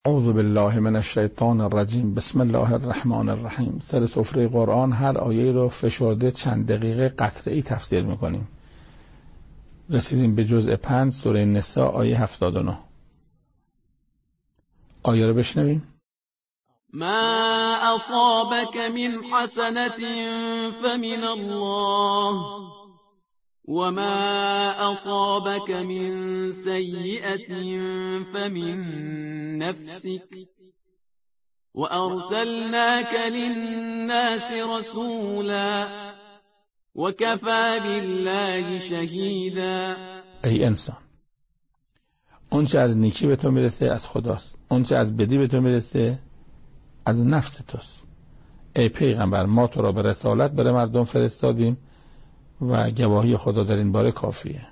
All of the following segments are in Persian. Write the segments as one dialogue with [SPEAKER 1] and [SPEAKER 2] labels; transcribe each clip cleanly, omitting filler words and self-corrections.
[SPEAKER 1] اعوذ بالله من الشیطان الرجیم. بسم الله الرحمن الرحیم. سر سفره قرآن هر آیه رو فشرده چند دقیقه قطعه‌ای تفسیر میکنیم. رسیدیم به جزء 5 سوره نساء آیه 79. آیه رو بشنویم.
[SPEAKER 2] ما اصابك من حسنة فمن الله وما أصابك من سيئة فمن نفسك وأرسلناك للناس رسولا وكفى بالله شهيدا.
[SPEAKER 1] ای انسان، اون چه از نیکی به تو میرسه از خداست، اون چه از بدی به تو میرسه از نفس توست. ای پیغمبر، ما تو را به رسالت بر مردم فرستادیم و گواهی خدا در این باره کافیه.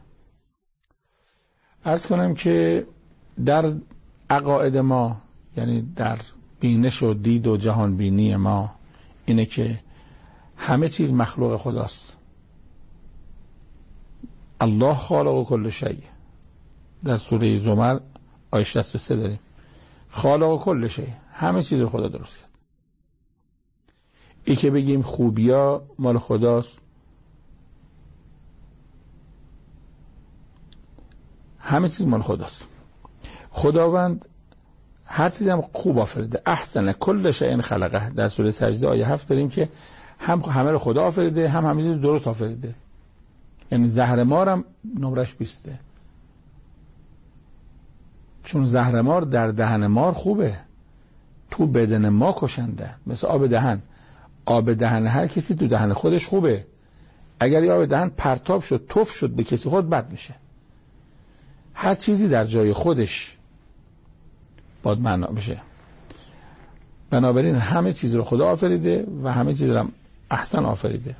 [SPEAKER 1] عرض کنم که در عقاید ما، یعنی در بینش و دید و جهان بینی ما، اینه که همه چیز مخلوق خداست. الله خالق کل شیء. در سوره زمر آیه 63 داریم خالق کل شیء، همه چیز رو خدا درست کرد. ای که بگیم خوبیا مال خداست، همه چیز مال خداست. خداوند هر چیزی هم خوب آفریده. احسن کل شیء خلقه. در سوره سجده آیه 7 داریم که هم همه رو خدا آفریده، هم همه چیز درست آفریده. یعنی زهرمار هم نمرش 20، چون زهرمار در دهن مار خوبه، تو بدن ما کشنده. مثل آب دهن. آب دهن هر کسی تو دهن خودش خوبه، اگر یه آب دهن پرتاب شد تف شد به کسی خود بد میشه. هر چیزی در جای خودش باید معنا بشه. بنابراین همه چیز رو خدا آفریده و همه چیز رو احسن آفریده.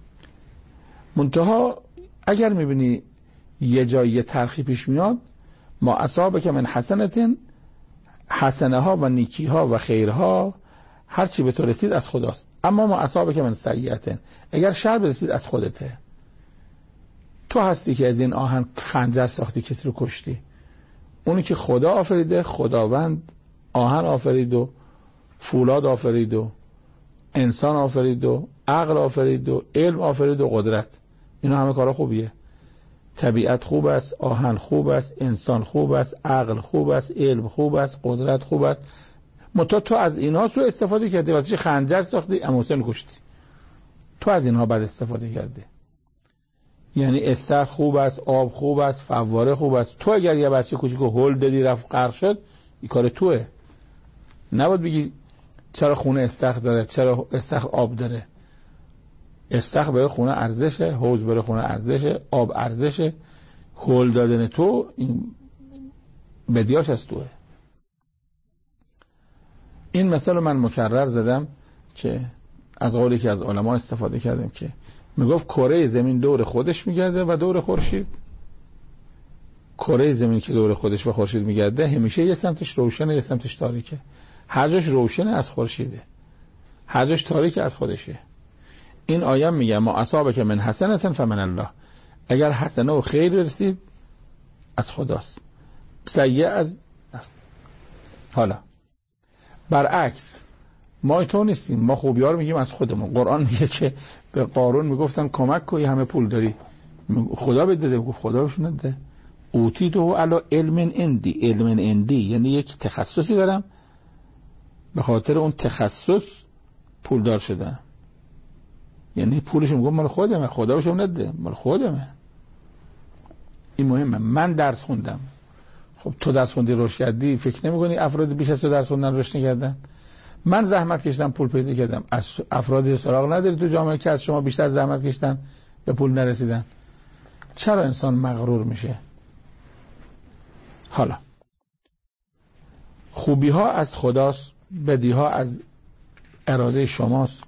[SPEAKER 1] منتها اگر میبینی یه جای یه تلخی پیش میاد، ما اصابک من حسنة، حسنه ها و نیکی ها و خیرها هر چی به تو رسید از خداست. اما ما اصابک من سیئة، اگر شر برسید از خودته. تو هستی که از این آهن خنجر ساختی، کسی رو کشتی. اونی که خدا آفریده، خداوند آهن آفرید و فولاد آفرید و انسان آفرید و عقل آفرید و علم آفرید و قدرت. اینا همه کارا خوبیه. طبیعت خوب است، آهن خوب است، انسان خوب است، عقل خوب است، علم خوب است، قدرت خوب است. منتها تو از اینها سو استفاده کردی، وقتی خنجر ساختی اموسن کشتی. تو از اینها بعد استفاده کردی. یعنی استخر خوب است، آب خوب است، فواره خوب است. تو اگر یه بچه کوچیکو هول دادی رفت غرق شد، این کار توئه. نباید بگی چرا خونه استخر داره، چرا استخر آب داره. استخر برای خونه ارزشه، حوض برای خونه ارزشه، آب ارزشه. هول دادن تو این بدیاش از توئه. این مثال من مکرر زدم که از قولی که از علما استفاده کردم که میگفت کره زمین دور خودش میگرده و دور خورشید. کره زمین که دور خودش و خورشید میگرده همیشه یه سمتش روشنه، یه سمتش تاریکه. هر جاش روشنه از خورشیده، هر جاش تاریکه از خودشه. این آیه میگه ما اصابک من حسنة فمن الله، اگر حسنه و خیر رسید از خداست، سیئه از نفس. حالا برعکس ما تو نیستیم، ما خوبی ها رو میگیم از خودمون. قرآن میگه که به قارون میگفتن کمک کنی، همه پول داری، خدا بده. گفت خدا بهش نده. اوتیتو علی علم عندی. علم عندی یعنی یک تخصصی دارم، به خاطر اون تخصص پولدار شدم. یعنی پولش میگم مال خودمه، خدا بهش نده، مال خودمه. این مهمه. من درس خوندم. خب تو درس خوندی، رشد کردی، فکر نمی‌کنی افراد بیش از تو درس خوندن رشد نکردن؟ من زحمت کشیدم پول پیدا کردم. از افرادی سراغ نداری تو جامعه که از شما بیشتر زحمت کشیدن به پول نرسیدن؟ چرا انسان مغرور میشه؟ حالا خوبی ها از خداست، بدی ها از اراده شماست.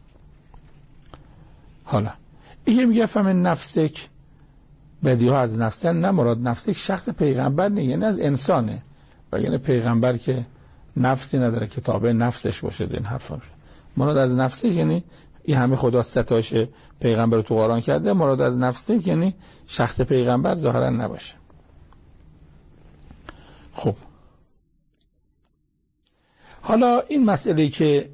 [SPEAKER 1] حالا این میگه فهم نفسک، بدی ها از نفسن. نه مراد نفسک شخص پیغمبر نه، یعنی از انسانه. و یعنی پیغمبر که نفسی نداره که تابع نفسش باشه. این حرفا مراد از نفسش یعنی این همه خدا ستایش پیغمبر رو تو قرآن کرده. مراد از نفسش یعنی شخص پیغمبر ظاهرا نباشه. خب حالا این مسئله که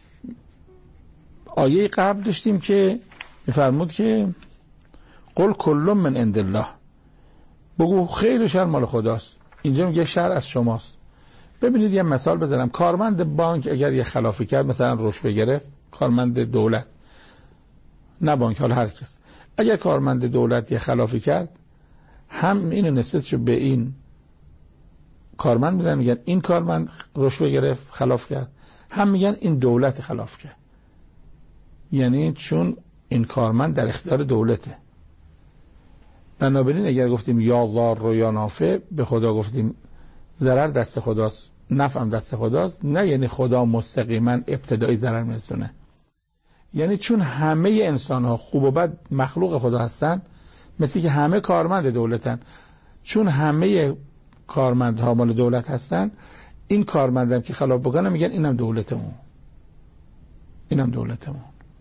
[SPEAKER 1] آیه قبل داشتیم که میفرمود که قل کل من عند الله، بگو خیر و شر مال خداست. اینجا میگه شر از شماست. ببینید یه مثال بزنم. کارمند بانک اگر یه خلافی کرد، مثلا رشوه گرفت، کارمند دولت، نه بانک، حالا هر کس، اگر کارمند دولت یه خلافی کرد، هم اینو نسبتش به این کارمند میدن، میگن این کارمند رشوه گرفت، خلاف کرد، هم میگن این دولت خلاف کرد. یعنی چون این کارمند در اختیار دولته. بنابراین اگر گفتیم یا ضار و یا نافع، به خدا گفتیم ضرر دست خداست، نفعم دست خداست، نه یعنی خدا مستقیما ابتدایی ضرر میرسونه. یعنی چون همه انسان ها خوب و بد مخلوق خدا هستن، مثل که همه کارمند دولتن، چون همه کارمندها مال دولت هستن، این کارمندم که خلاف بکنه میگن اینم دولتمون، اینم دولتمون.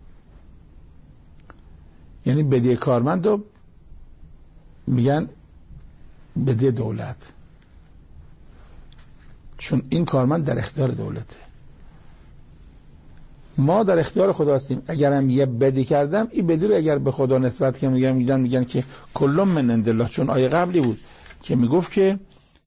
[SPEAKER 1] یعنی بدی کارمند رو میگن بدی دولت، چون این کارمند در اختیار دولته. ما در اختیار خدا هستیم. اگرم یه بدی کردم، این بدی رو اگر به خدا نسبت کنم، میگن که کل من عند الله، چون آیه قبلی بود که میگفت که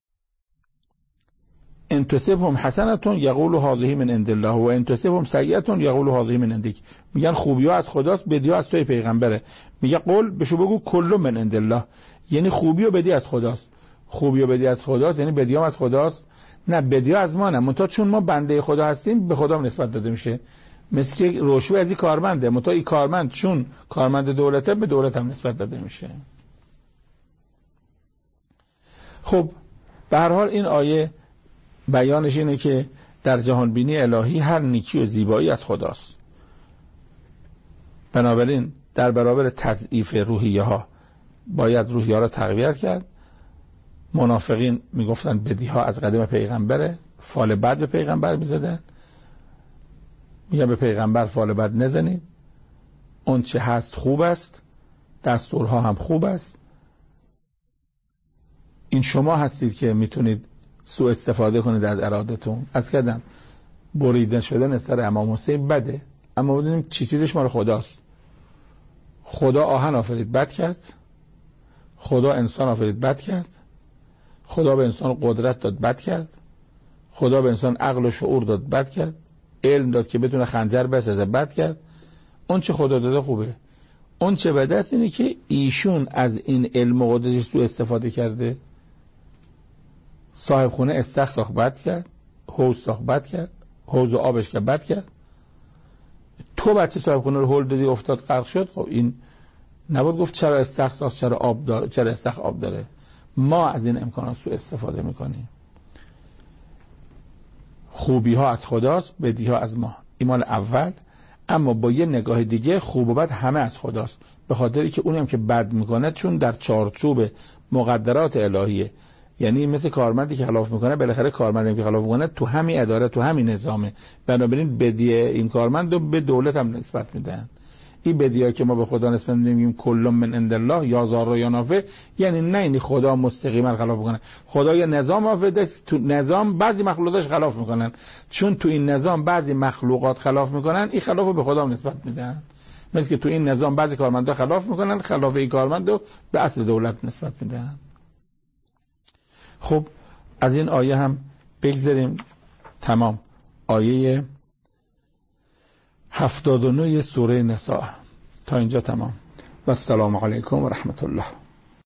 [SPEAKER 1] ان تصبهم حسنه یقول هذه من عند الله و ان تصبهم سیئه یقول هذه من عندک. میگن خوبی‌ها از خداست، بدی‌ها از توی پیغمبره. میگه قل بشو بگو کل من عند الله، یعنی خوبی و بدی از خداست. خوبی و بدی از خداست، یعنی بدی‌ها از خداست، نه بدی‌ها از ما نه. منتها چون ما بنده خدا هستیم، به خدا نسبت داده میشه. مثل که رشوه از این کارمنده، منتها این کارمند چون کارمند دولته، به دولت هم نسبت داده میشه. خب به هر حال این آیه بیانش اینه که در جهان بینی الهی هر نیکی و زیبایی از خداست. بنابراین در برابر تضعیف روحیه ها باید روحیه ها را تقویت کرد. منافقین میگفتن بدی ها از قدیم پیغمبره، فال بد به پیغمبر میزدن. میگن به پیغمبر فال بد نزنید، اون چه هست خوب است، دستورها هم خوب است. این شما هستید که میتونید سوء استفاده کنید از ارادتون. از کدم بریدن شدن از سر امام حسین بده، اما بدونیم چیزش مال خداست. خدا آهن آفرید بد کرد، خدا انسان آفرید بد کرد، خدا به انسان قدرت داد بد کرد، خدا به انسان عقل و شعور داد بد کرد، علم داد که بتونه خنجر بسازه بد کرد. اون چه خدا داده خوبه. اون چه بده است اینه که ایشون از این علم و قدرتش سوء استفاده کرده. صاحب خونه استخر ساخت بد کرد، حوض ساخت بد کرد، حوض و آبش که بد کرد. تو بچه صاحب خونه رو هل دادی افتاد غرق شد. خب این نباید گفت چرا استخر ساخت، چرا آب داره، چرا استخر آب داره. ما از این امکانات سوء استفاده میکنیم. خوبی ها از خداست، بدی ها از ما. ایمان اول. اما با یه نگاه دیگه خوب و بد همه از خداست، به خاطری که اونی هم که بد میکنه چون در چارچوب مقدرات الهیه. یعنی مثل کارمندی که خلاف میکنه، بالاخره کارمندی که خلاف میکنه تو همین اداره، تو همین نظامه. بنابراین بدی این کارمند رو به دولت هم نسبت میدن. این بدیایی که ما به خدا نسبت میدیم کل من عند الله یا ضار و یا نافع، یعنی نه اینی خدا مستقیما خلاف میکنه. خدا یه نظام آفریده، تو نظام بعضی مخلوقاتش خلاف میکنن. چون تو این نظام بعضی مخلوقات خلاف میکنن، این خلاف رو به خدا نسبت میدن. مثل که تو این نظام بعضی کارمندا خلاف میکنن، خلاف این کارمندو به اصل دولت نسبت میدن. خب از این آیه هم بگذاریم. تمام. آیه 79 سوره نساء تا اینجا تمام. و السلام علیکم و رحمت الله.